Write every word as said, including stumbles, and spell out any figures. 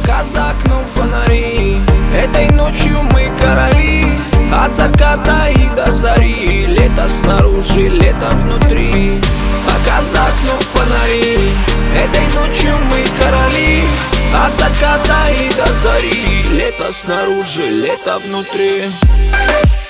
пока за окном фонари. Этой ночью мы короли, от заката и до зари. Лето снаружи, лето внутри, пока за окном фонари. Этой ночью мы короли, от заката и до зари. Лето снаружи, лето внутри.